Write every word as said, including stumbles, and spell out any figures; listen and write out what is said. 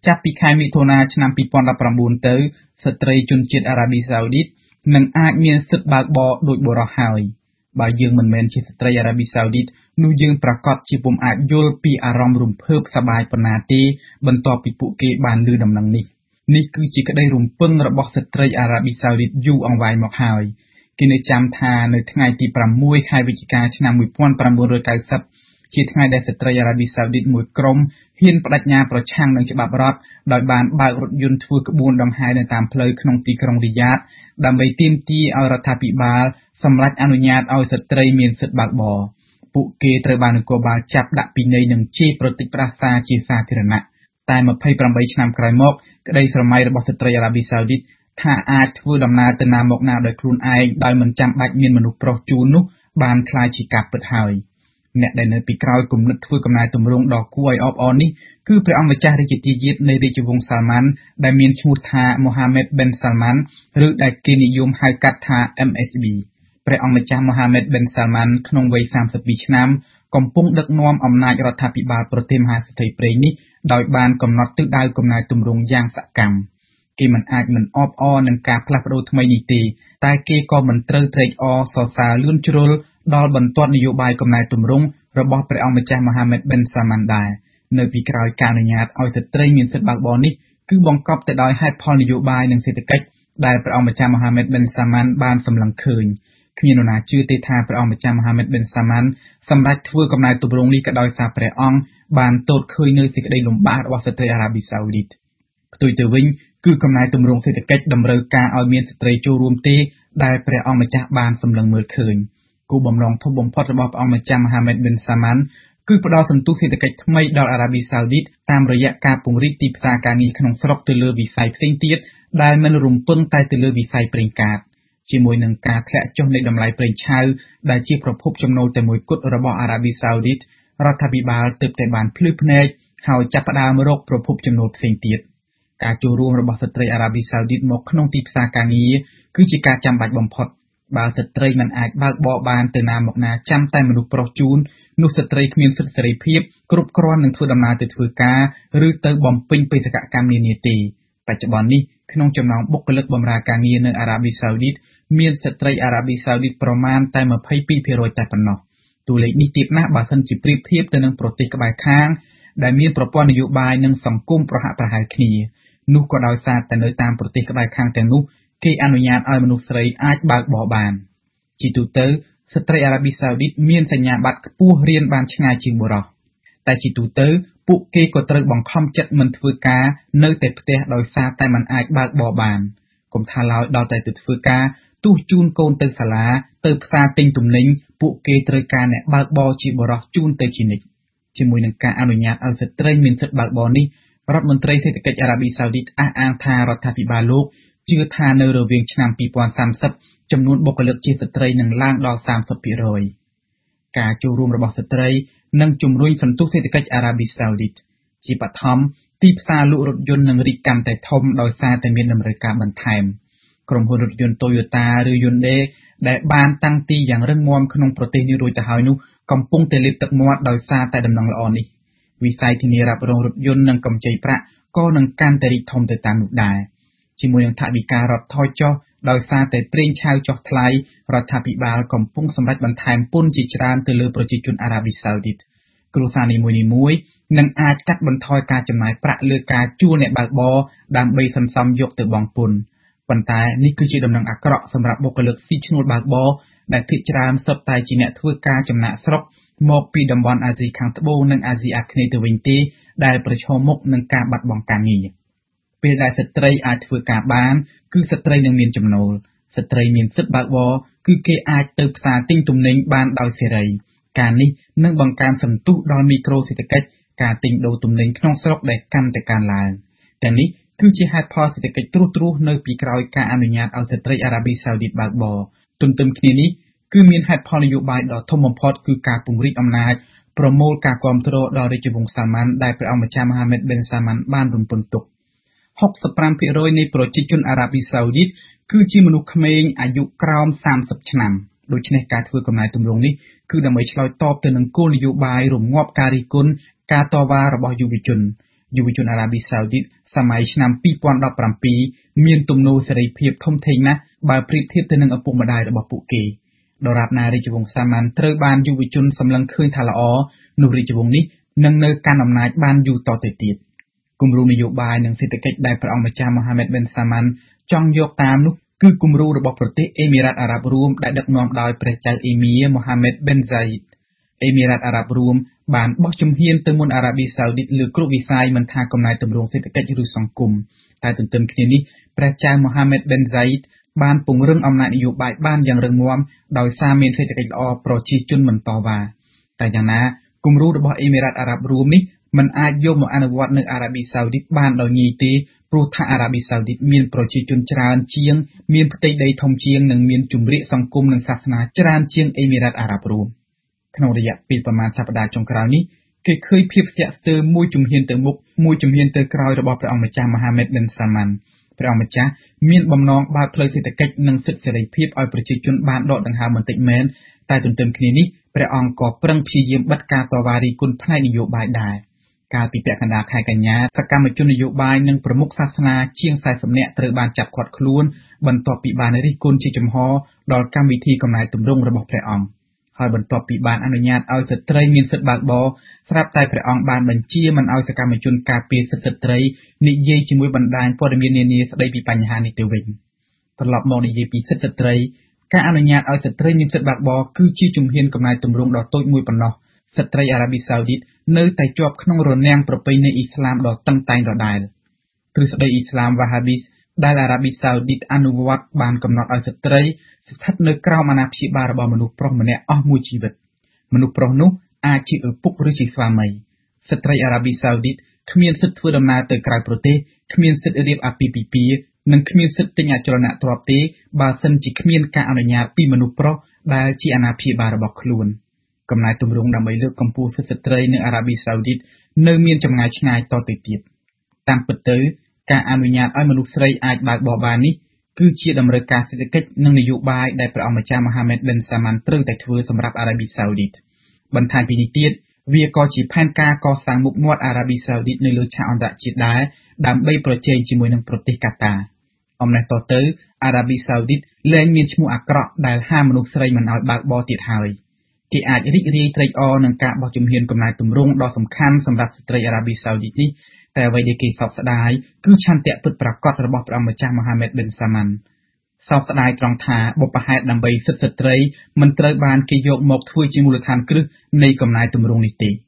ចាប់ពីខែមិថុនាឆ្នាំពីរពាន់ដប់ប្រាំបួនទៅស្ត្រីជនជាតិអារ៉ាប៊ីសាអូឌីតនឹងអាចមានសិទ្ធិបើកបរដូចបុរសហើយបើយើងមិនមែនជាស្ត្រីអារ៉ាប៊ីសាអូឌីតនោះយើងប្រកាសជាពុំអាចយល់ពីអារម្មណ៍រំភើបសប្បាយប៉ុណ្ណាទេបន្ទាប់ពីពួកគេបានឮដំណឹងនេះនេះគឺជាក្តីរំពឹងរបស់ស្ត្រីអារ៉ាប៊ីសាអូឌីតយូរអង្វែងមកហើយគេនៅចាំថានៅថ្ងៃទីប្រាំមួយខែវិច្ឆិកាឆ្នាំmột nghìn chín trăm chín mươiជាថ្ងៃដែលស្ត្រីអារ៉ាប៊ីសាអូឌីតមួយក្រុមហ៊ានបដិញ្ញាប្រឆាំងនឹងច្បាប់រដ្ឋដោយបានបើករថយន្តធ្វើក្បួនដង្ហែនៅតាមផ្លូវក្នុងទីក្រុងរីយ៉ាតដើម្បីទាមទារឲ្យរដ្ឋាភិបាលសម្រេចអនុញ្ញាតឲ្យស្ត្រីមានសិទ្ធិបើកបរពួកគេត្រូវបាននគរបាលចាប់ដាក់ពិន័យនិងជេរប្រតិចផ្ដាសាជាសាធារណៈតែម្ភៃប្រាំបីឆ្នាំក្រោយមកក្តីស្រមៃរបស់ស្ត្រីអារ៉ាប៊ីសាអូឌីតថាអាចធ្វើដំណើរទៅណាមកណាដោយខ្លួនឯងដោយមិនចាំបាច់មានមនុស្សប្រុសជួលនោះបានក្លាយជាការពិតហើយអ្នកដែលនៅពីក្រោយគំនិតធ្វើកំណែទម្រង់ដ៏គួរឲ្យអបអរនេះគឺព្រះអង្គម្ចាស់រាជទាយាទនៃរាជវង្សសាល់ម៉ាន់ដែលមានឈ្មោះថា Mohammed bin Salman ឬដែលគេនិយមហៅកាត់ថា M S B ព្រះអង្គម្ចាស់ Mohammed bin Salman ក្នុងវ័យសាមសិបពីរឆ្នាំកំពុងដឹកនាំអំណាចរដ្ឋាភិបាលប្រទេសមហាសទ្ធិព្រៃនេះដោយបានកំណត់ទិសដៅកំណែទម្រង់យ៉ាងសកម្មគេមិនអាចមិនអបអរនឹងការផ្លាស់ប្ដូរថ្មីនេះទេតែគេក៏មិនត្រូវត្រេកអរសរសើរលឿនជ្រុលដល់បន្ទាត់នយោបាយកំណែទម្រង់របស់ព្រះអង្គម្ចាស់ Mohammed bin Salman ដែរនៅពីក្រោយការអនុញ្ញាតឲ្យស្ត្រីមានសិទ្ធិបើកបរនេះគឺបង្កប់ទៅដោយហេតុផលនយោបាយនិងសេដ្ឋកិច្ចដែលព្រះអង្គម្ចាស់ Mohammed bin Salman បានសម្លឹងឃើញគ្មាននរណាជឿទេថាព្រះអង្គម្ចាស់ Mohammed bin Salman សម្រេចធ្វើកំណែទម្រង់នេះក៏ដោយសារព្រះអង្គបានទតឃើញនៅសេចក្តីលំបាករបស់ស្ត្រីអារ៉ាប៊ីសាអូឌីតផ្ទុយទៅវិញគឺកំណែទម្រង់សេដ្ឋកិច្ចតម្រូវការឲ្យមានស្ត្រីចូលរួមទេដែលព្រះអង្គម្ចាស់បានសម្លឹងមើលឃើញគោលបំណងធំបំផុតរបស់ព្រះអង្គម្ចាស់ Mohammed bin Salman គឺផ្ដល់សន្ទុះសេដ្ឋកិច្ចថ្មីដល់អារ៉ាប៊ីសាអូឌីតតាមរយៈការពង្រីកទីផ្សារការងារក្នុងស្រុកទៅលើវិស័យផ្សេងទៀតដែលមិនរំពឹងតែទៅលើវិស័យប្រេងកាតជាមួយនឹងការធ្លាក់ចុះនៃតម្លៃប្រេងឆៅដែលជាប្រភពចំណូលតែមួយគត់របស់អារ៉ាប៊ីសាអូឌីតរដ្ឋាភិបាលទើបតែបានភ្លឺភ្នែកហើយចាប់ផ្ដើមរកប្រភពចំណូលផ្សេងទៀតការចូលរួមរបស់ស្ត្រីអារ៉ាប៊ីសាអូឌីតមកក្នុងទីផ្សារការងារគឺជាការចាំបាច់បំផុតបើស្ត្រីមិនអាចបើកបរបានទៅណាមកណាចាំតែមនុស្សប្រុសជូននោះស្ត្រីគ្មានសិទ្ធិសេរីភាពគ្រប់គ្រាន់នឹងធ្វើដំណើរទៅធ្វើការឬទៅបំពេញបេសកកម្មនានាទេបច្ចុប្បន្ននេះក្នុងចំណោមបុគ្គលិកបម្រើការងារនៅអារ៉ាប៊ីសាអូឌីតមានស្ត្រីអារ៉ាប៊ីសាអូឌីតប្រមាណតែម្ភៃពីរភាគរយតែប៉ុណ្ណោះតួលេខនេះទាបណាស់បើសិនជាប្រៀបធៀបទៅនឹងប្រទេសក្បែរខាងដែលមានប្រព័ន្ធនយោបាយនិងសង្គមប្រហាក់ប្រហែលគ្នានោះក៏ដោយសារតែនៅតាមប្រទេសក្បែរខាងទាំងនោះគេអនុញ្ញាតឲ្យមនុស្សស្រីអាចបើកបរបានជាទូទៅស្ត្រីអារ៉ាប៊ីសាអូឌីតមានសញ្ញាបត្រខ្ពស់រៀនបានឆ្ងាយជាងបុរសតែជាទូទៅពួកគេក៏ត្រូវបង្ខំចិត្តមិនធ្វើការនៅតែផ្ទះដោយសារតែមិនអាចបើកបរបានកុំថាឡើយដល់តែទៅធ្វើការទោះជូនកូនទៅសាលាទៅផ្សារទិញទំនិញពួកគេត្រូវការអ្នកបើកបរជាបុរសជូនទៅជានិច្ចជាមួយនឹងការអនុញ្ញាតឲ្យស្ត្រីមានសិទ្ធិបើកបរនេះរដ្ឋមន្ត្រីសេដ្ឋកិច្ចអារ៉ាប៊ីសាអូឌីតអះអាងថារដ្ឋាភិបាលលោកជឿថានៅរវាងឆ្នាំពីរពាន់សាមសិបចំនួនបុគ្គលិកជាស្ត្រីនឹងឡើងដល់សាមសិបភាគរយការចូលរួមរបស់ស្ត្រីនឹងជំរុញសន្ទុះសេដ្ឋកិច្ចអារ៉ាប៊ីសាអូឌីតជាបឋមទីផ្សារលក់រថយន្តនឹងរីកកាន់តែធំដោយសារតែមានតម្រូវការបន្ថែមក្រុមហ៊ុនរថយន្ត Toyota ឬ Hyundai ដែលបានតាំងទីយ៉ាងរឹងមាំក្នុងប្រទេសនេះរួចទៅហើយនោះកំពុងតែលេបទឹកមាត់ដោយសារតែដំណឹងល្អនេះវិស័យធានារ៉ាប់រងរថយន្តនិងកម្ចីប្រាក់ក៏នឹងកាន់តែរីកធំទៅតាមនោះដែរជាមួយនឹងថវិការដ្ឋថយចុះដោយសារតែប្រេងឆៅចុះថ្លៃរដ្ឋាភិបាលកំពុងសម្រេចបន្ថែមពន្ធជាច្រើនទៅលើប្រជាជនអារ៉ាប៊ីសាអូឌីតគ្រួសារនីមួយៗនឹងអាចកាត់បន្ថយការចំណាយប្រាក់លើការជួលអ្នកបើកបរដើម្បីសន្សំយកទៅបង់ពន្ធប៉ុន្តែនេះគឺជាដំណឹងអាក្រក់សម្រាប់បុគ្គលិកស៊ីឈ្នួលបើកបរដែលភាគច្រើនសុទ្ធតែជាអ្នកធ្វើការចំណាក់ស្រុកមកពីតំបន់អាស៊ីខាងត្បូងនិងអាស៊ីអាគ្នេយ៍ទៅវិញទេដែលប្រឈមមុខនឹងការបាត់បង់ការងារពេលដែលស្ត្រីអាចធ្វើការបានគឺស្ត្រីនឹងមានចំណូលស្ត្រីមានសិទ្ធិបើកបរគឺគេអាចទៅផ្សារទិញទំនិញបានដោយសេរីការនេះនឹងបង្កើនសន្ទុះដល់មីក្រូសេដ្ឋកិច្ចការទិញដូរទំនិញក្នុងស្រុកដែលកាន់តែកើនឡើងទាំងនេះគឺជាហេតុផលសេដ្ឋកិច្ចទ្រុសទ្រុសនៅពីក្រោយការអនុញ្ញាតឲ្យស្ត្រីអារ៉ាប៊ីសាអូឌីតបើកបរទន្ទឹមគ្នានេះគឺមានហេតុផលនយោបាយដ៏ធំបំផុតគឺការពង្រីកអំណាចប្រមូលការគាំទ្រដល់រាជវង្សសាល់ម៉ាន់ដែលព្រះអង្គម្ចាស់ Mohammed bin Salman បានរំពឹងទុកហុកសិបប្រាំភាគរយនៃប្រជាជនអារ៉ាប៊ីសាអូឌីតគឺជាមនុស្សក្មេងអាយុក្រោមសាមសិបឆ្នាំដូច្នេះការធ្វើកំណែទម្រង់នេះគឺដើម្បីឆ្លើយតបទៅនឹងគោលនយោបាយរងាប់ការរិះគន់ការតវ៉ារបស់យុវជនយុវជនអារ៉ាប៊ីសាអូឌីតសម័យឆ្នាំពីរពាន់ដប់ប្រាំពីរមានទំនោរសេរីភាពធំធេងណាស់បើប្រៀបធៀបទៅនឹងឪពុកម្ដាយរបស់ពួកគេដរាបណារាជវង្សសាម៉ាន់ត្រូវបានយុវជនសម្លឹងឃើញថាល្អនោះរាជវង្សនេះនឹងនៅកាន់អំណាចបានយូរតទៅទៀតគំរូនយោបាយនិងសេដ្ឋកិច្ចដែលព្រះអង្គម្ចាស់ Mohammed bin Salman ចង់យកតាមនោះគឺគំរូរបស់ប្រទេសអេមីរ៉ាតអារ៉ាប់រួមដែលដឹកនាំដោយព្រះចៅអេមីរ Mohammed bin Zayed អេមីរ៉ាតអារ៉ាប់រួមបានបោះជំហានទៅមុនអារ៉ាប៊ីសាអូឌីតលើគ្រប់វិស័យមិនថាកំណែទម្រង់សេដ្ឋកិច្ចឬសង្គមតែទន្ទឹមគ្នានេះព្រះចៅ Mohammed bin Zayed បានពង្រឹងអំណាចនយោបាយបានយ៉ាងរឹងមាំដោយសារមានសេដ្ឋកិច្ចល្អប្រជាជនមិនតវ៉ាតែយ៉ាងណាគំរូរបស់អេមីរ៉ាតអារ៉ាប់រួមនេះមិនអាចយកមកអនុវត្តនៅអារ៉ាប៊ីសាអូឌីតបានដោយងាយទេព្រោះថាអារ៉ាប៊ីសាអូឌីតមានប្រជាជនច្រើនជាងមានផ្ទៃដីធំជាងនិងមានជំរាកសង្គមនិងសាសនាច្រើនជាងអេមីរ៉ាតអារ៉ាប់រួមក្នុងរយៈពេលប្រមាណសប្តាហ៍ចុងក្រោយនេះគេឃើញភាពស្ទាក់ស្ទើរមួយជំហានទៅមុខមួយជំហានទៅក្រោយរបស់ព្រះអង្គម្ចាស់ Mohammed bin Salman ព្រះអង្គម្ចាស់មានបំណងបើកផ្លូវសេដ្ឋកិច្ចនិងសិទ្ធិសេរីភាពឲ្យប្រជាជនបានដកដង្ហើមបន្តិចមែនតែទន្ទឹមគ្នានេះព្រះអង្គក៏ប្រឹងព្យាយាមបិទការតវ៉ារីគុណផ្នែកនយោបាយដែរកាលពីពាក់កណ្ដាលខែកញ្ញាសកម្មជននយោបាយនិងប្រមុខសាសនាជាងสี่สิบនាក់ត្រូវបានចាប់ឃាត់ខ្លួនបន្ទាប់ពីបានរិះគន់ជាចំហដល់កម្មវិធីកំណែទម្រង់របស់ព្រះអង្គហើយបន្ទាប់ពីបានអនុញ្ញាតឲ្យស្ត្រីមានសិទ្ធិបើកបរស្រាប់តែព្រះអង្គបានបញ្ជាមិនឲ្យសកម្មជនការពារសិទ្ធិស្ត្រីនិយាយជាមួយបណ្ដាញព័ត៌មាននានាស្ដីពីបញ្ហានេះទៅវិញត្រឡប់មកនិយាយពីសិទ្ធិស្ត្រីការអនុញ្ញាតឲ្យស្ត្រីមានសិទ្ធិបើកបរគឺជាជំហានកំណែទម្រង់ដ៏តូចមួយប៉ុណ្ណោះស្ត្រីអារ៉ាប៊ីសាអូឌីតនៅតែជាប់ក្នុងរនាំងប្រពៃណីអ៊ីស្លាមដ៏តឹងតែងដដែលទ្រឹស្ដីអ៊ីស្លាមវ៉ាហាប៊ីសដែលអារ៉ាប៊ីសាអូឌីតអនុវត្តបានកំណត់ឲ្យស្ត្រីស្ថិតនៅក្រោមអាណាព្យាបាលរបស់មនុស្សប្រុសម្នាក់អស់មួយជីវិតមនុស្សប្រុសនោះអាចជាឪពុកឬជាស្វាមីស្ត្រីអារ៉ាប៊ីសាអូឌីតគ្មានសិទ្ធិធ្វើដំណើរទៅក្រៅប្រទេសគ្មានសិទ្ធិរៀបអាពាហ៍ពិពាហ៍និងគ្មានសិទ្ធិទិញអចលនទ្រព្យទេបើសិនជាគ្មានការអនុញ្ញាតពីមនុស្សប្រុសដែលជាអាណាព្យាបាលរបស់ខ្លួនកំណែទម្រង់ដើម្បីលើកកម្ពស់សិទ្ធិស្ត្រីនៅអារ៉ាប៊ីសាអូឌីតនៅមានចម្ងាយឆ្ងាយតទៅទៀតតាមពិតទៅការអនុញ្ញាតឲ្យមនុស្សស្រីអាចបើកបរបាននេះគឺជាតម្រូវការសេដ្ឋកិច្ចនិងនយោបាយដែលព្រះអង្គម្ចាស់ Mohammed bin Salman ត្រូវតែធ្វើសម្រាប់អារ៉ាប៊ីសាអូឌីតបន្ថែមពីនេះទៀតវាក៏ជាផែនការកសាងមុខមាត់អារ៉ាប៊ីសាអូឌីតនៅលើឆាកអន្តរជាតិដែរដើម្បីប្រជែងជាមួយនឹងប្រទេសកាតាអំណេះតទៅអារ៉ាប៊ីសាអូឌីតលែងមានឈ្មោះអាក្រក់ដែលហាមមនុស្សស្រីមិនឲ្យបើកបរទៀតហើយគេអាចរីករាយត្រេកអរនឹងការបោះជំហានកំណែទម្រង់ដ៏សំខាន់សម្រាប់ស្ត្រីអារ៉ាប៊ីសាអូឌីតនេះតែអ្វីដែលគេសោកស្ដាយគឺឆន្ទៈពិតប្រាកដរបស់ព្រះអង្គម្ចាស់ Mohammed bin Salman សោកស្ដាយត្រង់ថាបុព្វហេតុដើម្បីសិទ្ធិស្ត្រីមិនត្រូវបានគេយកមកធ្វើជាមូលដ្ឋានគ្រឹះនៃកំណែទម្រង់នេះទេ